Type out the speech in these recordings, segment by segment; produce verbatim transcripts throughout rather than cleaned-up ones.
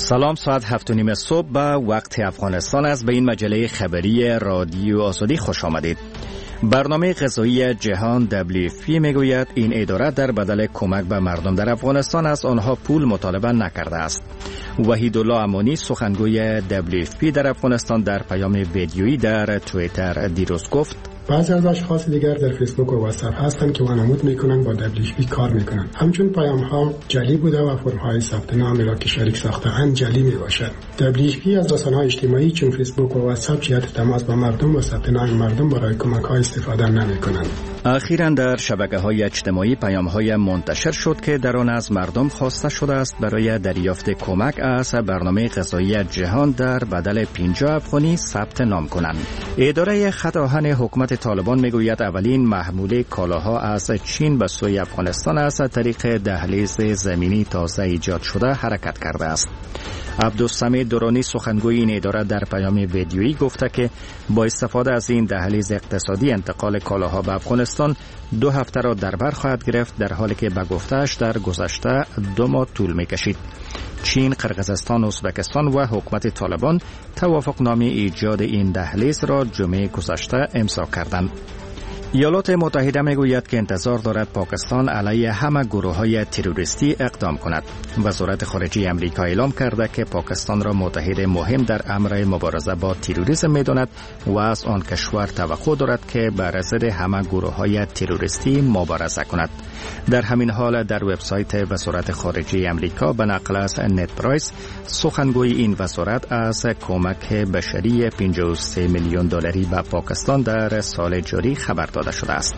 سلام، ساعت هفت و نیم صبح به وقت افغانستان است. به این مجله خبری رادیو آزادی خوش آمدید. برنامه غذایی جهان دبلیو اف پی میگوید این اداره در بدل کمک به مردم در افغانستان از آنها پول مطالبه نکرده است. وحیدالله امانی سخنگوی دبلیو اف پی در افغانستان در پیام ویدیویی در توییتر دیروز گفت بعضی از اشخاص دیگر در فیسبوک و واتساپ هستند که وانمود میکنند با دبلیو اف پی کار میکنند. همچون پیام ها جعلی بوده و فرم های ثبت نامی را که شریک ساخته‌اند جعلی میباشد. دبلیو اف پی از رسانه‌های اجتماعی چون فیسبوک و واتساپ جهت تماس با مردم و ثبت نام مردم برای کمک ها استفاده نمیکنند. اخیراً در شبکه‌های اجتماعی پیام‌های منتشر شد که در آن از مردم خواسته شده است برای دریافت کمک از برنامه غذایی جهان در بدل پنجاه افغانی ثبت نام کنند. اداره خط آهن حکومت طالبان میگوید اولین محموله کالاها از چین به سوی افغانستان از طریق دهلیز زمینی تازه ایجاد شده حرکت کرده است. عبدالسمیع درانی سخنگوی این اداره در پیام ویدیویی گفته که با استفاده از این دهلیز اقتصادی انتقال کالاها به افغانستان دو هفته را در بر خواهد گرفت، در حالی که به گفته‌اش در گذشته دو ماه طول می‌کشید. چین، قرقیزستان، ازبکستان و حکومت طالبان توافقنامه ایجاد این دهلیز را جمعه گذشته امضا کردند. ایالات متحده میگوید که انتظار دارد پاکستان علیه همه گروه‌های تروریستی اقدام کند. وزارت خارجه آمریکا اعلام کرده که پاکستان را متحد مهم در امر مبارزه با تروریسم می‌داند و از آن کشور توقع دارد که بر ضد همه گروه‌های تروریستی مبارزه کند. در همین حال در وبسایت وزارت خارجه آمریکا به نقل از نت پرایس سخنگوی این وزارت از کمک بشری پنجاه و سه میلیون دلاری به پاکستان در سال جاری خبر داده شده است.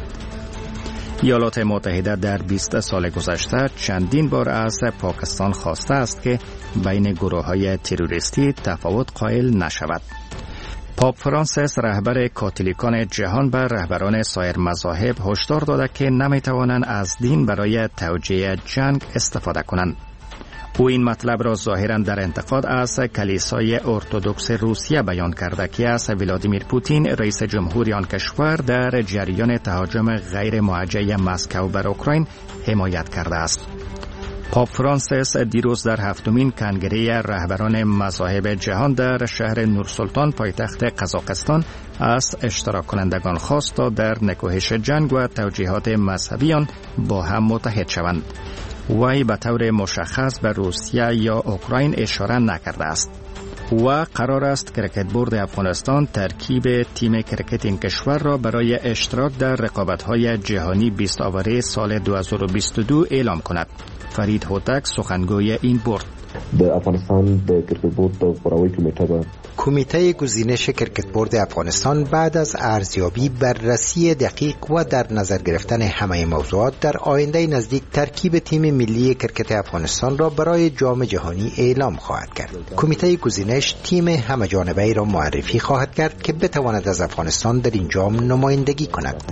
ایالات متحده در بیست سال گذشته چندین بار از پاکستان خواسته است که بین گروه‌های تروریستی تفاوت قائل نشود. پاپ فرانسیس رهبر کاتولیکان جهان به رهبران سایر مذاهب هشدار داده که نمیتوانند از دین برای توجیه جنگ استفاده کنند. او این مطلب را ظاهراً در انتقاد از کلیسای ارتدوکس روسیه بیان کرده که از ولادیمیر پوتین رئیس جمهوری آن کشور در جریان تهاجم غیر موجه مسکو بر اوکراین حمایت کرده است. پاپ فرانسیس دیروز در هفتمین کنگره رهبران مذاهب جهان در شهر نورسلطان پایتخت قزاقستان از اشتراک کنندگان خواست تا در نکوهش جنگ و توجیهات مذهبی آن با هم متحد شوند. وی به طور مشخص به روسیه یا اوکراین اشاره نکرده است. و قرار است کرکت بورد افغانستان ترکیب تیم کرکت این کشور را برای اشتراک در رقابت‌های جهانی بیست آوره سال دو هزار و بیست و دو اعلام کند. فرید هوتک سخنگوی این بورد د افغانستان د کرکټ بورد د غوراوي کمیټه به کمیته گزینش کرکت بورد افغانستان بعد از ارزیابی، بررسی دقیق و در نظر گرفتن همه موضوعات در آینده نزدیک ترکیب تیم ملی کرکت افغانستان را برای جام جهانی اعلام خواهد کرد. کمیته گزینش تیم همه جانبه‌ای را معرفی خواهد کرد که بتواند از افغانستان در این جام نمایندگی کند.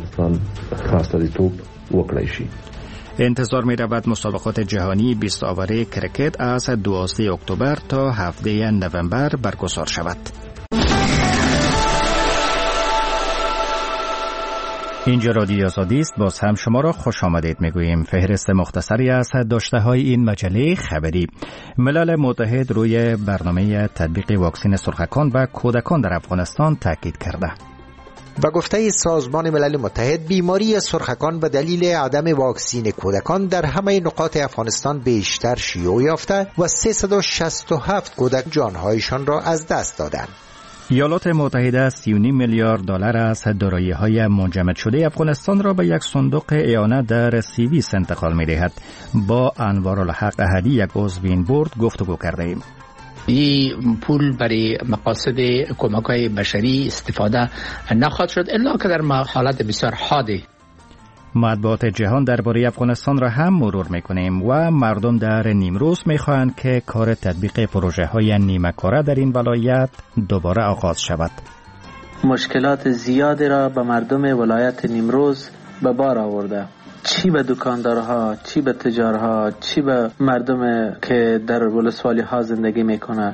انتظار می رود مسابقات جهانی بیست آوره کرکت از دوازده اکتبر تا هفده نوامبر برگزار شود. اینجا رادیو آزادی است. باز هم شما را خوش آمدید میگوییم. فهرست مختصری از داشته های این مجله خبری. ملل متحد روی برنامه تطبیق واکسن سرخکان و کودکان در افغانستان تاکید کرده. به گفته سازمان ملل متحد، بیماری سرخکان به دلیل عدم واکسین کودکان در همه نقاط افغانستان بیشتر شیوع یافته و سیصد و شصت و هفت کودک جانهایشان را از دست دادند. ایالات متحده سی و نیم میلیارد دلار از دارایی‌های منجمد شده افغانستان را به یک صندوق اعانه در سیویس انتقال می‌دهد. با انوارالحق احدی، یک عضو این بورد، گفتگو کرده‌ایم. این پول برای مقاصد کمک‌های بشری استفاده نخواهد شد الا که در حالت بسیار حادی. مطبوعات جهان درباره افغانستان را هم مرور می‌کنیم و مردم در نیمروز می‌خواهند که کار تطبیق پروژه‌های نیمه کاره در این ولایت دوباره آغاز شود. مشکلات زیادی را به مردم ولایت نیمروز به بار آورده، چی به دکاندارها، چی به تجارها، چی به مردم که در ولسوالی ها زندگی میکنه.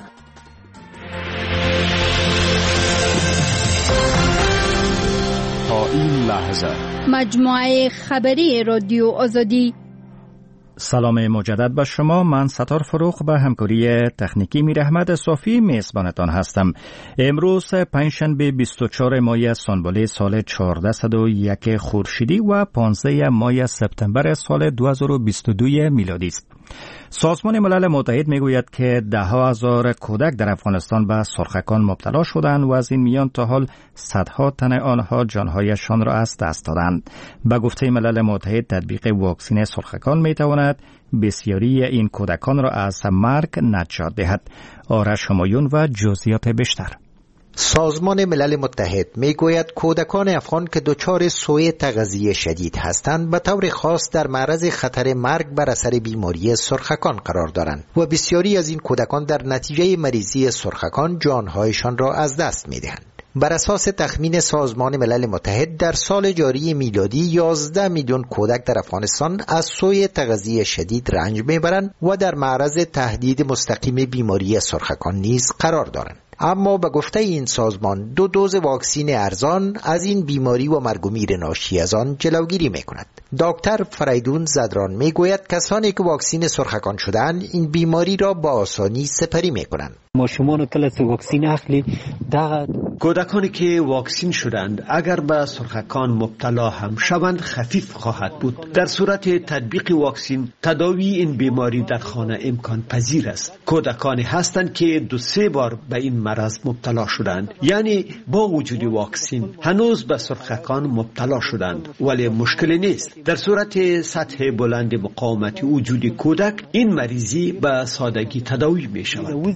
تا این لحظه مجموعه خبری رادیو آزادی. سلام مجدد به شما. من ستار فروخ به همکاری تکنیکی میر احمد صافی میزبانتان هستم. امروز پنجشنبه بیست و چهارم ماه سنبله سال چهارصد و یک خورشیدی و پانزده ماه سپتامبر سال دو هزار و بیست و دو میلادی است. سازمان ملل متحد میگوید که ده ها هزار کودک در افغانستان به سرخکان مبتلا شدند و از این میان تا حال صدها تن آنها جانهایشان را از دست دادند. به گفته ملل متحد تطبیق واکسن سرخکان میتواند بسیاری این کودکان را از مرگ نجات دهد. آرش همایون و جزئیات بیشتر. سازمان ملل متحد میگوید کودکان افغان که دچار سوء تغذیه شدید هستند به طور خاص در معرض خطر مرگ بر اثر بیماری سرخکان قرار دارند و بسیاری از این کودکان در نتیجه مریضی سرخکان جانهایشان را از دست میدهند. بر اساس تخمین سازمان ملل متحد در سال جاری میلادی یازده میلیون کودک در افغانستان از سوء تغذیه شدید رنج میبرند و در معرض تهدید مستقیم بیماری سرخکان نیز قرار دارند. اما به گفته این سازمان دو دوز واکسین ارزان از این بیماری و مرگ و میر ناشی از آن جلوگیری میکند. دکتر فریدون زدران میگوید کسانی که واکسین سرخکان شدند این بیماری را با آسانی سپری میکنند. ما شما کله واکسین اخلی دا کودکانی که واکسین شدند اگر به سرخکان مبتلا هم شوند خفیف خواهد بود. در صورت تطبیق واکسین تداوی این بیماری در خانه امکان پذیر است. کودکانی هستند که دو سه بار به این مرض مبتلا شدند، یعنی با وجود واکسین هنوز به سرخکان مبتلا شدند، ولی مشکلی نیست. در صورت سطح بلند مقاومت وجود کودک این مریضی به سادگی تداوی می شود.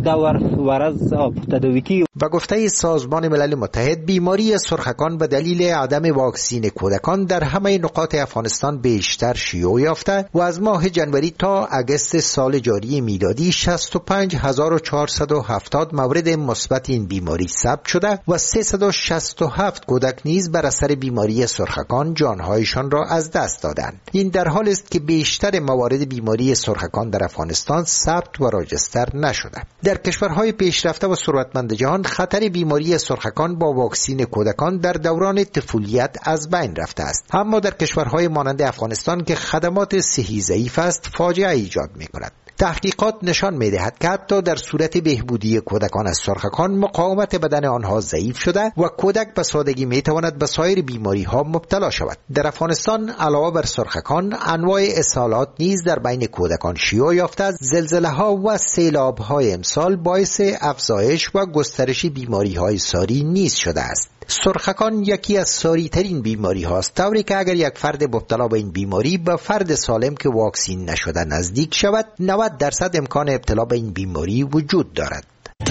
و گفته سازمان ملل متحد بیماری سرخکان به دلیل عدم واکسین کودکان در همه نقاط افغانستان بیشتر شیوع یافته و از ماه جنوری تا اگست سال جاری میلادی شصت و پنج هزار و چهارصد و هفتاد مورد مثبت این بیماری ثبت شده و سیصد و شصت و هفت کودک نیز بر اثر بیماری سرخکان جانهایشان را از دست دادند. این در حالی است که بیشتر موارد بیماری سرخکان در افغانستان ثبت و راجستر نشده. در کشورهای پیشرفته و ثروتمند جهان خطر بیماری سرخکان با واکسین کودکان در دوران طفولیت از بین رفته است، اما در کشورهای مانند افغانستان که خدمات صحی ضعیف است فاجعه ایجاد می‌کند. تحقیقات نشان می‌دهد که حتی در صورت بهبودی کودکان از سرخکان مقاومت بدن آنها ضعیف شده و کودک به سادگی می‌تواند به سایر بیماری‌ها مبتلا شود. در افغانستان علاوه بر سرخکان انواع اسهالات نیز در بین کودکان شیوع یافته است. زلزله‌ها و سیلاب‌های امسال باعث افزایش و گسترش بیماری‌های ساری نیز شده است. سرخکان یکی از ساری ترین بیماری هاست، طوری که اگر یک فرد مبتلا به این بیماری به فرد سالم که واکسین نشده نزدیک شود نود درصد امکان ابتلا به این بیماری وجود دارد.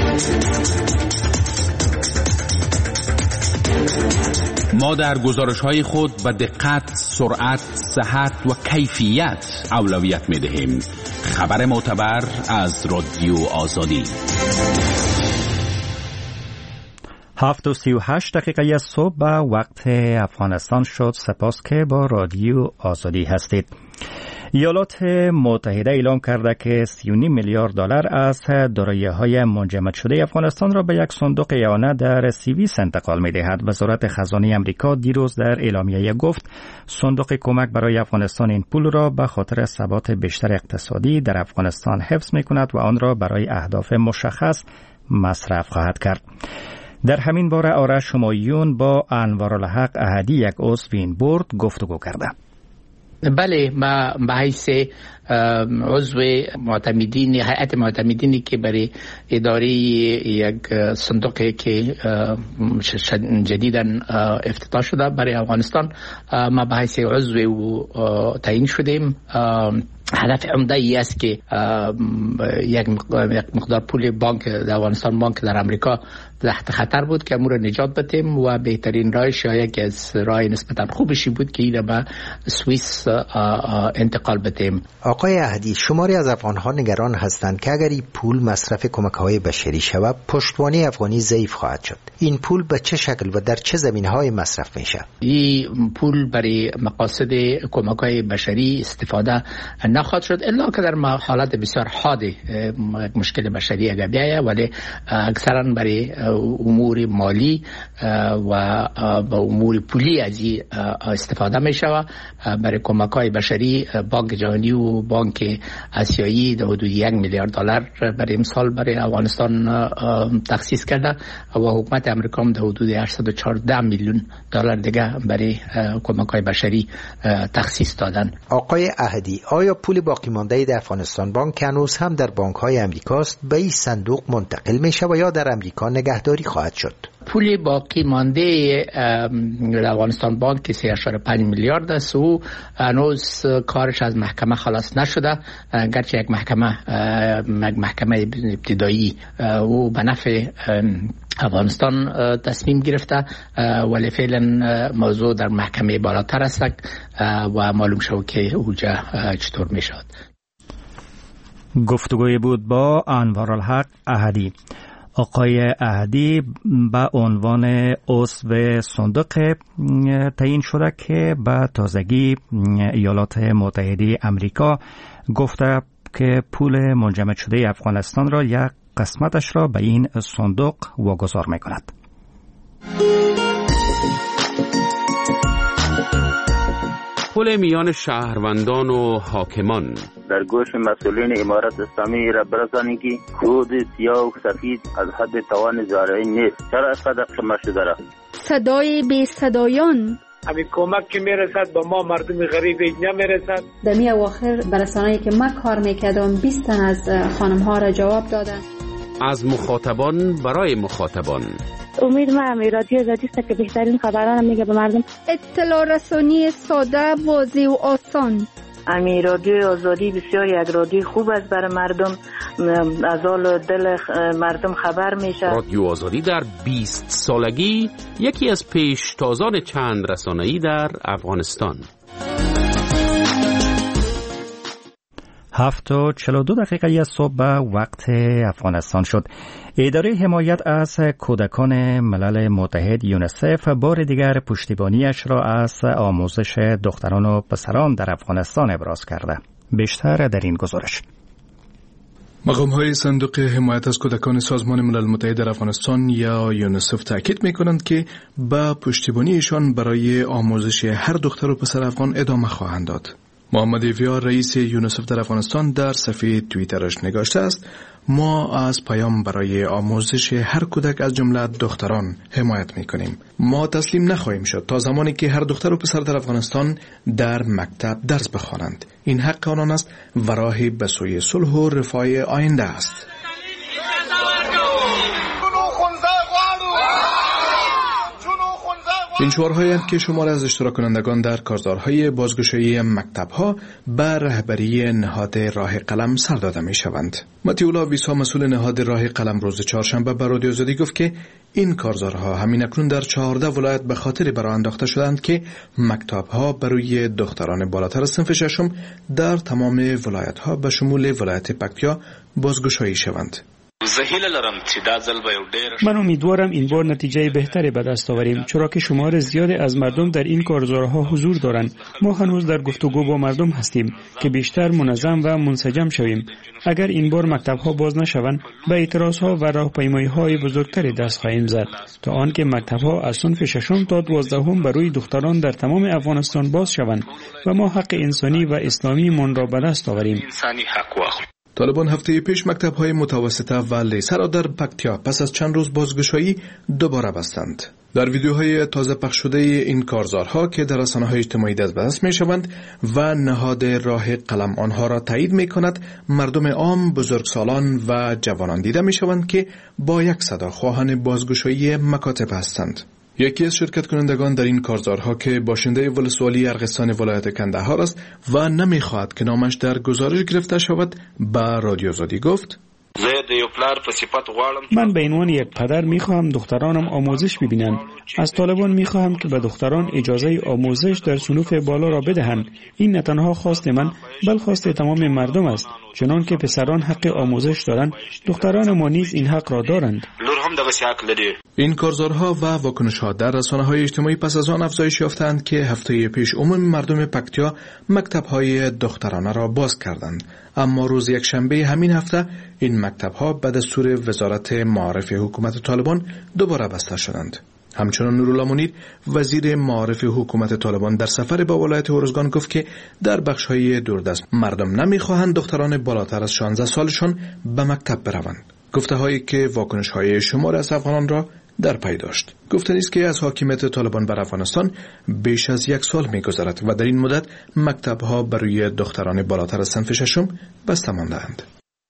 ما در گزارش‌های خود به دقت، سرعت، صحت و کیفیت اولویت می‌دهیم. خبر معتبر از رادیو آزادی. هفت و سی و هشت دقیقه صبح به وقت افغانستان شد. سپاس که با رادیو آزادی هستید. ایالات متحده اعلام کرده که سی و نیم میلیارد دلار از دارایی‌های منجمد شده افغانستان را به یک صندوق اعانه در سوئیس انتقال می‌دهد. وزارت خزانه آمریکا دیروز در اعلامیه گفت صندوق کمک برای افغانستان این پول را به خاطر ثبات بیشتر اقتصادی در افغانستان حفظ می‌کند و آن را برای اهداف مشخص مصرف خواهد کرد. در همین باره آرش همایون با انوارالحق احدی یک عضو این بورد گفتگو کرده. بله، ما به حیث عضو معتمدین هیئت معتمدینی که برای اداره یک صندوقی که جدیداً افتتاح شده برای افغانستان، ما به حیث عضو تعیین شدیم. هدف عمده ای است که یک مقدار پول بانک در افغانستان، بانک در امریکا تحت خطر بود که امور نجات بدیم و بهترین راهش یکی از راه نسبتا خوبشی بود که این به سوئیس انتقال بدیم. آقای احدی، شماری از افغان‌ها نگران هستند که اگر این پول مصرف کمک‌های بشری شود پشتوانه افغانی ضعیف خواهد شد. این پول به چه شکل و در چه زمینه‌های مصرف میشه؟ این پول برای مقاصد کمک‌های بشری استفاده نخواهد شد الا که در حالت بسیار حاد مشکل بشری اگر بیایه، ولی اکثرا برای امور مالی و با امور پولی از این استفاده می شود. برای کمک های بشری بانک جهانی و بانک آسیایی در حدود یک میلیارد دلار برای امسال برای افغانستان تخصیص کرده و حکومت امریکا هم در حدود هشتصد و چهارده میلیون دلار دیگه برای کمک های بشری تخصیص دادن. آقای احدی، آیا پول باقی مانده در افغانستان بانک هنوز هم در بانک های امریکاست به این صندوق منتقل میشه و یا در امریکا نگهداری خواهد شد؟ پول باقی مانده در افغانستان بانک که سه اشاره پنج میلیارد است و هنوز کارش از محکمه خلاص نشده، گرچه یک محکمه محکمه ابتدایی و به نفع افغانستان تصمیم گرفته، ولی فعلا موضوع در محکمه بالاتر است و معلوم شد که اوجا چطور می شود. گفتگوی بود با انوارالحق احدی. آقای احدی به عنوان عضو صندوق تعیین شده که به تازگی ایالات متحده امریکا گفته که پول منجمد شده افغانستان را یک قسمتش را به این صندوق واگذار می‌کند. پل میان شهروندان و حاکمان در گوش مسئولین امارت اسلامی را برسانید که کود سیاه و سفید از حد توان زارعی نیست. چرا صدق شما شده را؟ صدای بی صدایان همین کمک که میرسد با ما مردم غریب نمیرسد. در می اواخر برسانه‌ای که من کار میکردم بیست تن از خانم ها را جواب دادن. از مخاطبان برای مخاطبان. امید من رادیو آزادی است که بهترین خبران میگه به مردم. اطلاع رسانی ساده، واضح و آسان. امی رادیو آزادی بسیار یک رادیو خوب است برای مردم، از حال دل مردم خبر میشه. رادیو آزادی در بیست سالگی یکی از پیشتازان چند رسانه‌ای در افغانستان. هفت و چهل و دو دقیقه از صبح وقت افغانستان شد. اداره حمایت از کودکان ملل متحد یونیسف بار دیگر پشتیبانیش را از آموزش دختران و پسران در افغانستان ابراز کرده. بیشتر در این گزارش. مقام‌های صندوق حمایت از کودکان سازمان ملل متحد در افغانستان یا یونیسف تاکید می‌کنند که با پشتیبانیشان برای آموزش هر دختر و پسر افغان ادامه خواهند داد. محمد ویار رئیس یونیسف در افغانستان در صفحه توییترش نگاشته است: ما از پیام برای آموزش هر کودک از جمله دختران حمایت می‌کنیم. ما تسلیم نخواهیم شد تا زمانی که هر دختر و پسر در افغانستان در مکتب درس بخوانند. این حق آنان است و راهی به سوی صلح و رفاه آینده است. این شعارهایی که شمار از اشتراک کنندگان در کارزارهای بازگشایی مکتب‌ها بر رهبری نهاد راه قلم سر داده می‌شوند. متیولا ویسا مسئول نهاد راه قلم روز چهارشنبه به رادیو آزادی گفت که این کارزارها همین اکنون در چهارده ولایت به خاطر برآ انداخته شدند که مکتب‌ها برای دختران بالاتر از صنف ششم در تمام ولایت‌ها به شمول ولایت پکتیا بازگشایی شوند. من امیدوارم این بار نتیجه بهتری به دست آوریم، چرا که شمار زیادی از مردم در این کارزارها حضور دارند. ما هنوز در گفتگو با مردم هستیم که بیشتر منظم و منسجم شویم. اگر این بار مکتب‌ها باز نشوند، به اعتراض‌ها و راهپیمایی‌های بزرگتری دست خواهیم زد تا آنکه مکتب‌ها از صنف ششم تا دوازدهم برای دختران در تمام افغانستان باز شوند و ما حق انسانی و اسلامی من را به دست آوریم. طالبان هفته پیش مکتب‌های متوسطه و لیسه را در پکتیا پس از چند روز بازگشایی دوباره بستند. در ویدیوهای تازه پخش شده این کارزارها که در رسانه‌های اجتماعی دست به دست می‌شوند و نهاد راه قلم آنها را تایید می‌کند، مردم عام، بزرگسالان و جوانان دیده می‌شوند که با یک صدا خواهان بازگشایی مکاتب هستند. یکی از شرکت کنندگان در این کارزارها که باشنده ولسوالی ارغستان ولایت کندهار است و نمیخواهد که نامش در گزارش گرفته شود، به رادیو آزادی گفت: من به عنوان یک پدر میخواهم دخترانم آموزش ببینند. از طالبان میخواهم که به دختران اجازه آموزش در صنوف بالا را بدهند. این نه تنها خواست من بل خواست تمام مردم است. چنان که پسران حق آموزش دارند، دختران ما نیز این حق را دارند. هم دغه شکل لري. این کارزارها و واکنش‌ها در رسانه‌های اجتماعی پس از آن افزایش یافتند که هفته پیش عموم مردم پکتیا مکتب‌های دخترانه را باز کردند، اما روز یکشنبه همین هفته این مکتب‌ها به دستور وزارت معارف حکومت طالبان دوباره بسته شدند. همچنان نورالله منیر وزیر معارف حکومت طالبان در سفر به ولایت ارزگان گفت که در بخش‌های دوردست مردم نمی‌خواهند دختران بالاتر از شانزده سالشان به مکتب بروند. گفته‌هایی که واکنش‌های شمار از افغانان را در پی داشت. گفته است که از حاکمیت طالبان بر افغانستان بیش از یک سال می‌گذرد و در این مدت مکتب‌ها برای دختران بالاتر از صنف ششم بسته مانده‌اند.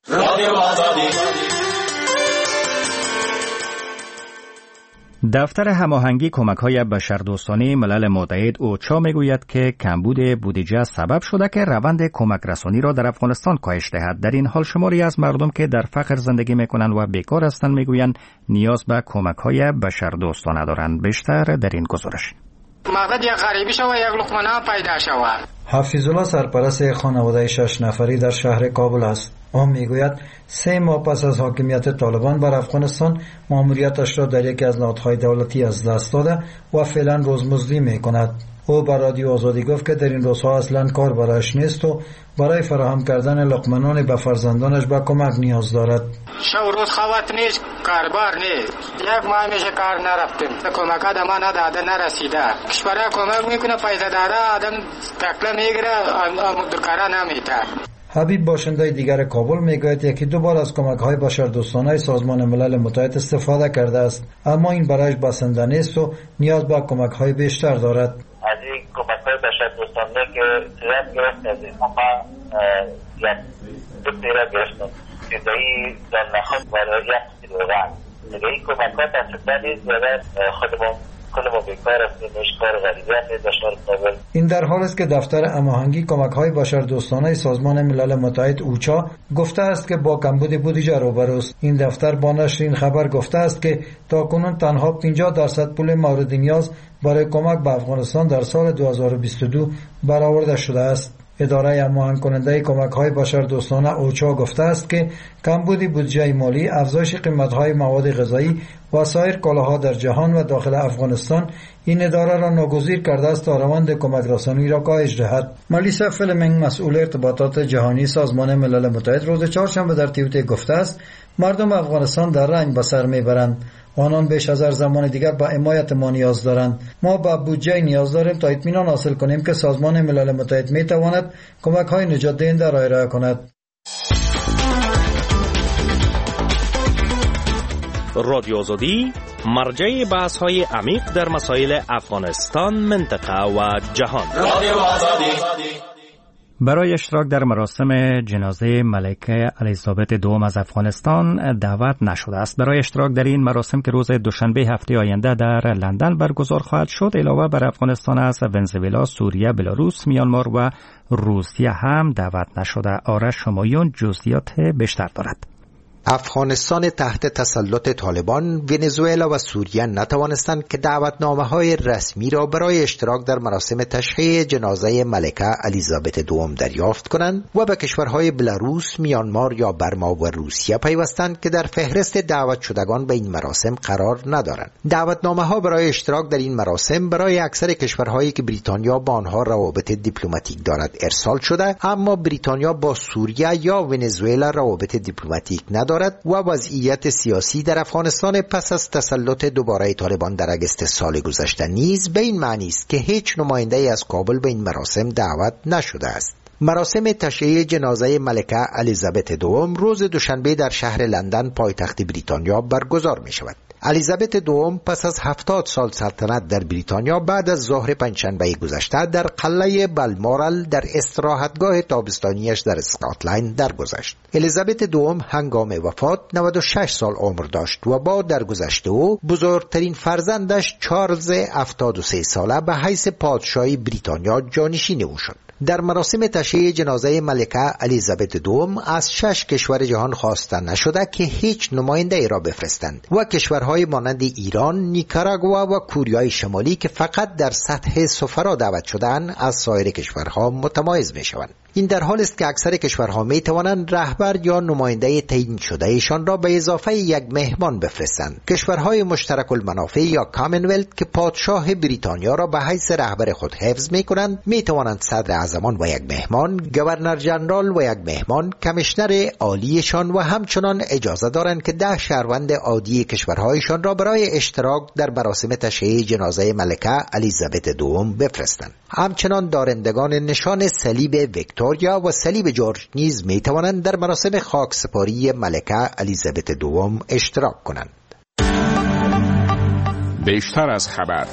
دفتر هماهنگی کمک‌های بشردوستانه ملل متحد اوچا میگوید که کمبود بودجه سبب شده که روند کمک رسانی را در افغانستان کاهش دهد. در این حال شماری از مردم که در فقر زندگی میکنند و بیکار هستند میگویند نیاز به کمک‌های بشردوستانه دارند. بیشتر در این گزارش. مقصد یک غریبی شو یک لقمه نان پیدا شود. حفیظالله سرپرست خانواده شش نفری در شهر کابل است. او میگوید سه ماه پس از حاکمیت طالبان بر افغانستان ماموریتش را در یکی از نهادهای دولتی از دست داده و فعلا روزمزدی میکند. او به رادیو آزادی گفت که در این روزها اصلا کار برایش نیست و برای فراهم کردن لقمه نان به فرزندانش به کمک نیاز دارد. شو روز خوات نیست، کاربار نیست. یک ماه میشه کار نرفتیم. کمک آدم نداده نرسیده. کشور کمک میکنه پیدا داره آدم تکله میگیره دکاره نمیده. حبیب باشنده دیگر کابل میگوید یکی دو بار از کمک‌های بشردوستانه سازمان ملل متحد استفاده کرده است، اما این برایش بسنده نیست و نیاز به کمک‌های بیشتر دارد. از این کمک‌های بشردوستانه که زیاد گرفت از این اما یک دو تیره گرفتم فیضایی در نخست برای یک کیلوگرم دیگه این کمک‌ها تصدیق نیست زیاده خودمون این در حال است که دفتر هماهنگی کمک‌های بشردوستانه سازمان ملل متحد اوچا گفته است که با کمبود بودجه روبروست. این دفتر با نشر این خبر گفته است که تاکنون تنها پنجاه درصد پول مورد نیاز برای کمک به افغانستان در سال دو هزار و بیست و دو برآورده شده است. اداره هماهنگ کننده کمک‌های بشردوستانه اوچا گفته است که کمبود بودجه مالی، افزایش قیمت‌های مواد غذایی و سایر کالاها در جهان و داخل افغانستان این اداره را ناگزیر کرده است تا روند کمک رسانی را کاهش دهد. ملیسا فلمنگ مسئول ارتباطات جهانی سازمان ملل متحد روز چهارشنبه در توییتر گفته است مردم افغانستان در رنج به سر میبرند. آنان بیش از هر زمان دیگر به حمایت ما نیاز دارند. ما به بودجه نیاز داریم تا اطمینان حاصل کنیم که سازمان ملل متحد می تواند کمک‌های نجات دهنده را ارائه کند. رادیو آزادی مرجع بحث‌های عمیق در مسائل افغانستان، منطقه و جهان. رادیو آزادی برای اشتراک در مراسم جنازه ملکه الیزابت دوم از افغانستان دعوت نشده است. برای اشتراک در این مراسم که روز دوشنبه هفته آینده در لندن برگزار خواهد شد، علاوه بر افغانستان از ونزوئلا، سوریه، بلاروس، میانمار و روسیه هم دعوت نشده. آرش شمایون جزئیات بیشتر دارد. افغانستان تحت تسلط طالبان، ونزوئلا و سوریه نتوانستند که دعوتنامه‌های رسمی را برای اشتراک در مراسم تشییع جنازه ملکه الیزابت دوم دریافت کنند و به کشورهای بلاروس، میانمار یا برما و روسیه پیوستند که در فهرست دعوت شدگان به این مراسم قرار ندارند. دعوتنامه‌ها برای اشتراک در این مراسم برای اکثر کشورهایی که بریتانیا با آنها روابط دیپلماتیک دارد ارسال شده، اما بریتانیا با سوریه یا ونزوئلا روابط دیپلماتیک ندارد و وضعیت سیاسی در افغانستان پس از تسلط دوباره طالبان در اگست سال گذشته نیز به این معنی است که هیچ نماینده از کابل به این مراسم دعوت نشده است. مراسم تشییع جنازه ملکه الیزابت دوم روز دوشنبه در شهر لندن پایتخت بریتانیا برگزار می شود. الیزابت دوم پس از هفتاد سال سلطنت در بریتانیا بعد از ظهر پنجشنبه گذشته در قلعه بالمورال در استراحتگاه تابستانیش در اسکاتلند درگذشت. الیزابت دوم هنگام وفات نود و شش سال عمر داشت و با درگذشت او بزرگترین فرزندش چارلز هفتاد و سه ساله به حیث پادشاهی بریتانیا جانشین او شد. در مراسم تشییع جنازه ملکه الیزابت دوم از شش کشور جهان خواسته نشده که هیچ نماینده ای را بفرستند و کشورها کشورهای مانند ایران، نیکاراگوا و کوریای شمالی که فقط در سطح سفرا دعوت شدن از سایر کشورها متمایز می شوند. این در حال است که اکثر کشورها می توانند رهبر یا نماینده تعیین شده ایشان را به اضافه یک مهمان بفرستند. کشورهای مشترک المنافع یا کامنولت که پادشاه بریتانیا را به حیث رهبر خود حفظ می کنند می توانند صدر اعظمان و یک مهمان، گورنر جنرال و یک مهمان، کمیشنر عالیشان و همچنان اجازه دارند که ده شهروند عادی کشورهایشان را برای اشتراک در مراسم تشییع جنازه ملکه الیزابت دوم بفرستند. همچنان دارندگان نشان صلیب ویکتوریا و صلیب جورج نیز می توانند در مراسم خاکسپاری ملکه الیزابت دوم اشتراک کنند. بیشتر از خبر.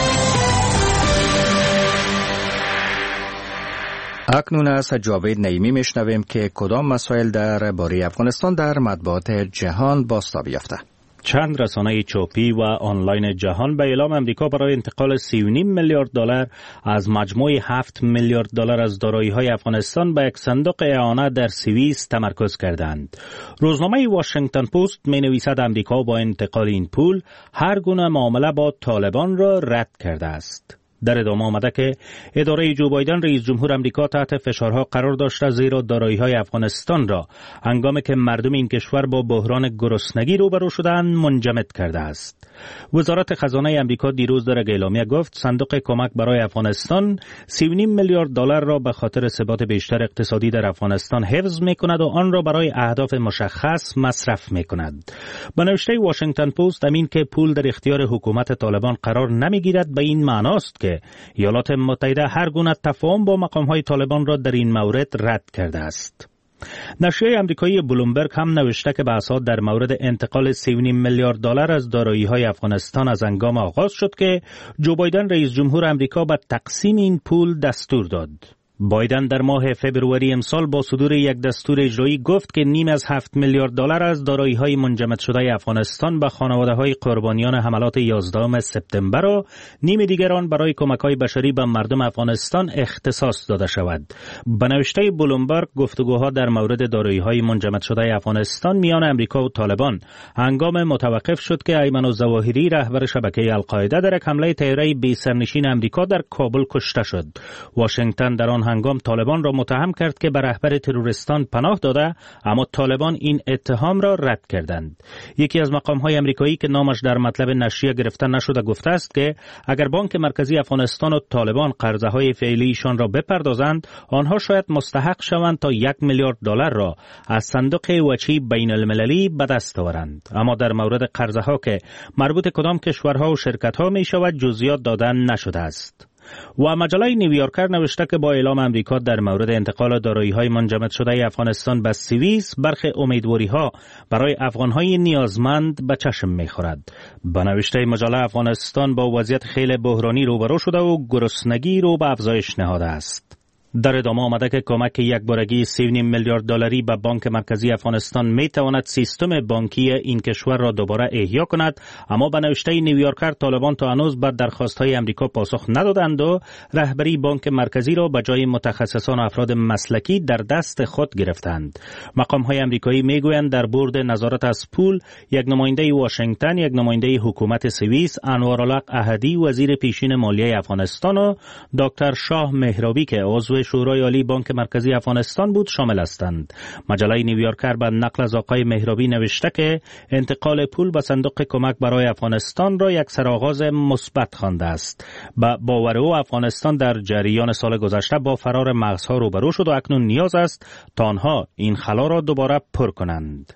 اکنون از جاوید نعیمی میشنویم که کدام مسائل در باره افغانستان در مطبوعات جهان بازتاب یافته. چند رسانه چاپی و آنلاین جهان به اعلام امریکا برای انتقال سی و نیم میلیارد دلار از مجموع هفت میلیارد دلار از دارایی‌های افغانستان به یک صندوق اعانه در سوئیس تمرکز کردند. روزنامه واشنگتن پست می‌نویسد امریکا با انتقال این پول هر گونه معامله با طالبان را رد کرده است. در ادامه آمده که اداره جو بایدن رئیس جمهور امریکا تحت فشارها قرار داشته زیرا دارایی‌های افغانستان را هنگامی که مردم این کشور با بحران گرسنگی روبرو شدند منجمد کرده است. وزارت خزانه امریکا دیروز در اعلامیه گفت صندوق کمک برای افغانستان سی و نیم میلیارد دلار را به خاطر ثبات بیشتر اقتصادی در افغانستان حفظ می‌کند و آن را برای اهداف مشخص مصرف می‌کند. با نوشته واشنگتن پست امین که پول در اختیار حکومت طالبان قرار نمی‌گیرد به این معناست که ایالات متحده هر گونه تفاهم با مقام‌های طالبان را در این مورد رد کرده است. نشریه آمریکایی بلومبرگ هم نوشته که بحث‌ها در مورد انتقال سی و نیم میلیارد دلار از دارایی‌های افغانستان از هنگام آغاز شد که جو بایدن رئیس جمهور آمریکا به تقسیم این پول دستور داد. بایدن در ماه فبروری امسال با صدور یک دستور اجرایی گفت که نیم از هفت میلیارد دلار از دارایی‌های منجمد شده افغانستان به خانواده‌های قربانیان حملات یازدهم سپتامبر و نیم دیگر آن برای کمک‌های بشری به مردم افغانستان اختصاص داده شود. به نوشته بلومبرگ گفتگوها در مورد دارایی‌های منجمد شده افغانستان میان امریکا و طالبان هنگام متوقف شد که ایمن الظواهری رهبر شبکه القاعده در یک حمله طیاره بی سرنشین امریکا در کابل کشته شد. واشنگتن در آن هنگام طالبان را متهم کرد که به رهبر تروریستان پناه داده، اما طالبان این اتهام را رد کردند. یکی از مقام‌های آمریکایی که نامش در مطلب نشریه گرفته نشده گفته است که اگر بانک مرکزی افغانستان و طالبان قرضه‌های فعلیشان را بپردازند، آنها شاید مستحق شوند تا یک میلیارد دلار را از صندوق وچی بین المللی به دست آورند. اما در مورد قرضه‌ها که مربوط کدام کشورها و شرکت‌ها می‌شود جزئیات دادن نشده است. و مجله نیویورکر نوشته که با اعلام امریکا در مورد انتقال دارایی‌های منجمد شده افغانستان به سوئیس برخی امیدواری‌ها برای افغان‌های نیازمند به چشم می‌خورد. با نوشته مجله افغانستان با وضعیت خیلی بحرانی روبرو شده و گرسنگی رو به افزایش نهاده است. در ادامه آمده که کمک یک بارگی سی و نیم میلیارد دلاری به بانک مرکزی افغانستان می تواند سیستم بانکی این کشور را دوباره احیا کند، اما به نوشته نیویورکر طالبان تا هنوز بر درخواست‌های امریکا پاسخ ندادند و رهبری بانک مرکزی را به جای متخصصان و افراد مسلکی در دست خود گرفتند. مقام‌های آمریکایی میگویند در بورد نظارت از پول یک نماینده واشنگتن، یک نماینده حکومت سوئیس، انوارالحق احدی وزیر پیشین مالیه افغانستان و دکتر شاه مهرابی که عضو شورای عالی بانک مرکزی افغانستان بود شامل هستند. مجله نیویورکر به نقل از آقای مهرابی نوشته که انتقال پول به صندوق کمک برای افغانستان را یک سرآغاز مثبت خوانده است. با باور او افغانستان در جریان سال گذشته با فرار مغزها روبرو شد و اکنون نیاز است تا آنها این خلا را دوباره پر کنند.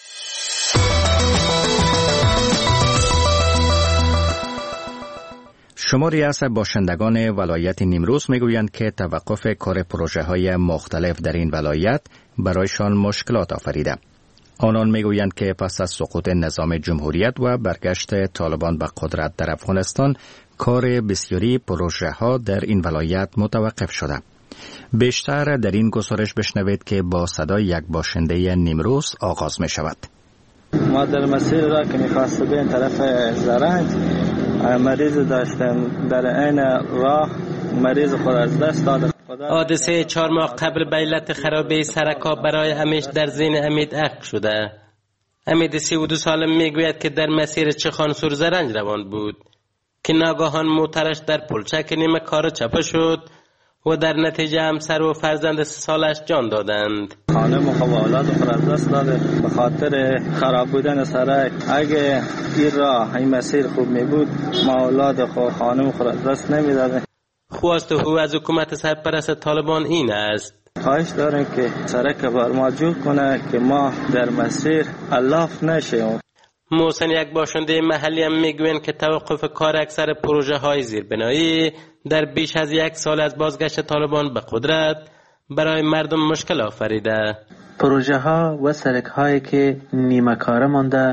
شماری از باشندگان ولایت نیمروز میگویند که توقف کار پروژه های مختلف در این ولایت برایشان مشکلات آفریده. آنان میگویند که پس از سقوط نظام جمهوریت و برگشت طالبان به قدرت در افغانستان کار بسیاری پروژه ها در این ولایت متوقف شده. بیشتر در این گزارش بشنوید که با صدای یک باشنده نیمروز آغاز می شود. ما در مسیر را که می‌خواست به این طرف زرنج مریض داشتم، در این راه مریض خود از دست داد. حادثه چهار ماه قبل به علت خرابی سرکاب برای همیشه در ذهن امید عقد شده. امید سی و دو سالم میگوید که در مسیر چخانسور زرنج روان بود که ناگهان موترش در پلچک نیمه کار چپه شد و در نتیجه همسر و فرزند سه سالش جان دادند. خانم و اولاد خود از دست داده به خاطر خراب بودن سرک. اگه این راه این مسیر خوب می بود ما اولاد خود خانم خود از دست نمی داده. خواست او از حکومت سرپرست طالبان این است: خواهش دارم که سرک بر ما جور کنه که ما در مسیر الاف نشیم. محسن یک باشنده محلی هم میگوین که توقف کار اکثر پروژه های زیربنایی در بیش از یک سال از بازگشت طالبان به قدرت برای مردم مشکل آفریده. پروژه ها و سرک هایی که نیمه کاره مانده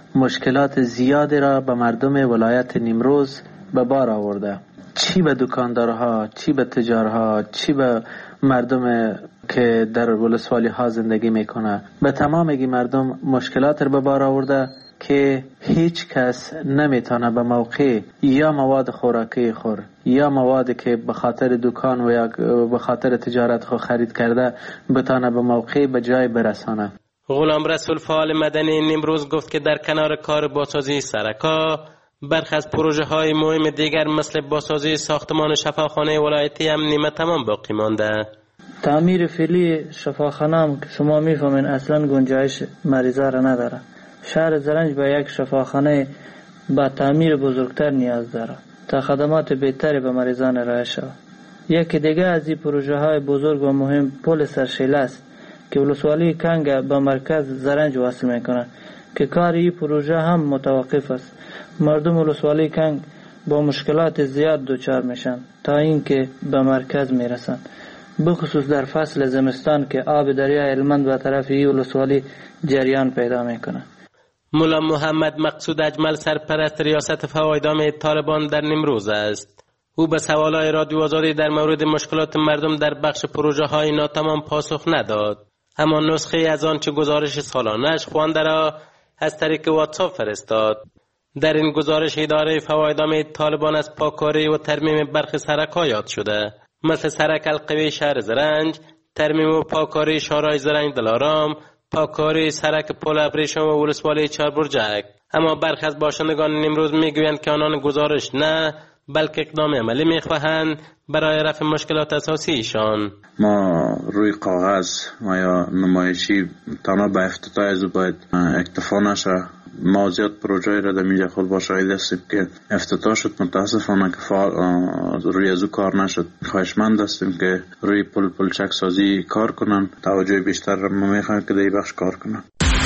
مشکلات زیادی را به مردم ولایت نیمروز به بار آورده. چی به دکاندارها، چی به تجارها، چی به مردم که در ولسوالی ها زندگی میکنه. به تمام این مردم مشکلات را به بار آورده که هیچ کس نمیتونه به موقع یا مواد خوراکی خور یا موادی که به خاطر دکان و یا به خاطر تجارت خود خرید کرده بتونه به موقع به جای برسانه. غلام رسول فعال مدنی نیمروز گفت که در کنار کار بازسازی سرکا برخی از پروژه های مهم دیگر مثل بازسازی ساختمان شفاخانه ولایتی هم نیمه تمام باقی مانده. تعمیر فعلی شفاخانه هم که شما میفهمین اصلا گنجایش مریضا را نداره. شهر زرنج به یک شفاخانه با تعمیر بزرگتر نیاز داره تا خدمات بهتری به مریضان ارائه شود. یکی دیگه از این پروژه های بزرگ و مهم پل سرشیله است که ولسوالی کنگ به مرکز زرنج وصل میکنه که کار این پروژه هم متوقف است. مردم ولسوالی کنگ با مشکلات زیاد دچار میشن تا اینکه به مرکز میرسن، بخصوص در فصل زمستان که آب دریای هلمند به طرف این ولسوالی جریان پیدا میکنه. مولا محمد مقصود اجمل سرپرست ریاست فوایدام طالبان در نیمروز است. او به سوالای رادیو آزادی در مورد مشکلات مردم در بخش پروژه های ناتمام پاسخ نداد، اما نسخه از آنچه گزارش سالانش خوانده را از طریق واتساپ فرستاد. در این گزارش اداره فوایدام طالبان از پاککاری و ترمیم برخی سرک‌ها یاد شده، مثل سرک القوی شهر زرنج، ترمیم و پاککاری شارع زرنج دلارام، پاککاری سرک پل ابریشم و ولسوالی چهاربرجک. اما برخی از باشندگان نیمروز میگویند که آنان گزارش نه بلکه اقدام عملی میخواهند برای رفع مشکلات اساسی ایشان. ما روی کاغذ ما یا نمایشی تنها به افتتاح از باید اکتفا نشه. ما زیاد پروژه را در میجه خود با شاهد هستیم که افتتاح شد، متاسفانه که فعال روی ازو کار نشد. خواهشمند هستیم که روی پل پلچک سازی کار کنن. توجه بیشتر را ما میخوایم که در این بخش کار کنن.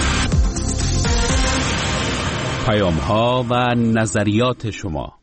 پیام ها و نظریات شما.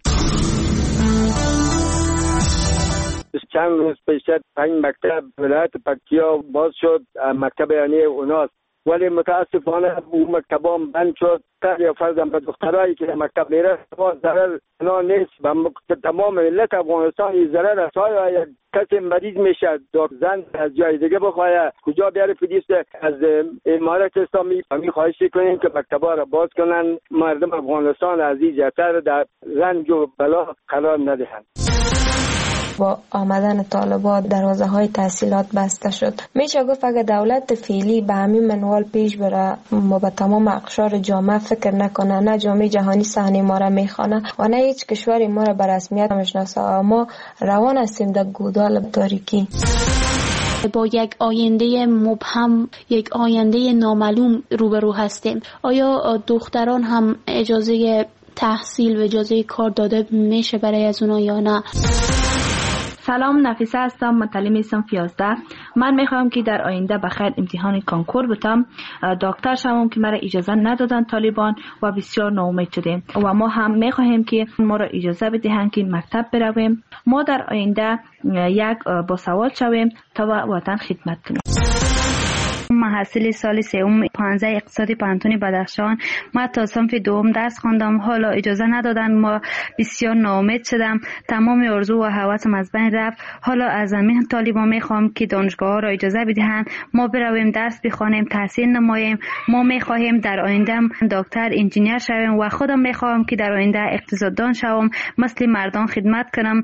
چند روز پیش پنج مکتب ولایت پکتیا باز شد، مکتب یعنی اوناست، ولی متاسفانه اون مکتبا بند شد. یا فرضاً به دخترایی که مکتب میره ضرر نه نیست، به تمام ملت افغانستان ضرر است. های کسی مریض میشه زن از جای دیگه بخواه کجا بیاره پلیس از امارت اسلامی. همین خواهش کنیم که مکتبا را باز کنن، مردم افغانستان از این جهت در رنج و بلا قرار ندهند. با آمدن طالبان دروازه های تحصیلات بسته شد. میشه گفت اگر دولت فعلی به همین منوال پیش بره و به تمام اقشار جامعه فکر نکنه، نه جامعه جهانی صحنه ما را میخوانه و نه هیچ کشوری ما را به رسمیت میشناسه، ما روان هستیم در گودال تاریکی. با یک آینده مبهم، یک آینده نامعلوم روبرو هستیم. آیا دختران هم اجازه تحصیل و اجازه کار داده میشه برای از اونا یا نه؟ سلام، نفیسه هستم، متعلم صنف یازده. من میخوام که در آینده بخیر امتحان کنکور بتم، دکتر شوم که مرا اجازه ندادن طالبان و بسیار ناامید شدیم و ما هم میخواهیم که ما را اجازه بدهند که مکتب برویم، ما در آینده یک باسواد شویم تا وطن خدمت کنیم. محصل سال سوم پانزده اقتصادی پانتون بدخشان. ما تا صنف دوم درس خواندم، حالا اجازه ندادن، ما بسیار ناامید شدم، تمام آرزو و هوسم از بین رفت. حالا از زمین طالبان میخوام که دانشگاه ها را اجازه بدهند ما برویم درس بخوانیم، تحصیل نماییم. ما میخواهیم در آینده دکتر، انجینیر شویم و خودم میخوام که در آینده اقتصاددان شوم، مثل مردان خدمت کنم.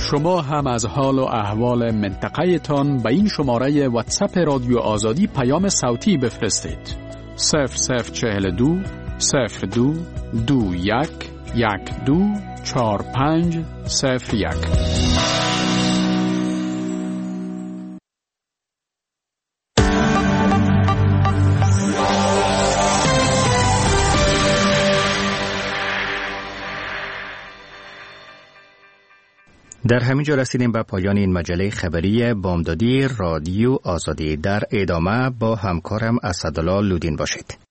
شما هم از حال و احوال منطقه تان به این شماره واتساپ رادیو آزادی پیام صوتی بفرستید. صفر صفر چهل دو صفر دو دو یک یک دو چهار پنج صفر یک. در همین جا رسیدیم به پایان این مجله خبری بامدادی رادیو آزادی. در ادامه با همکارم اسدالله لودین باشید.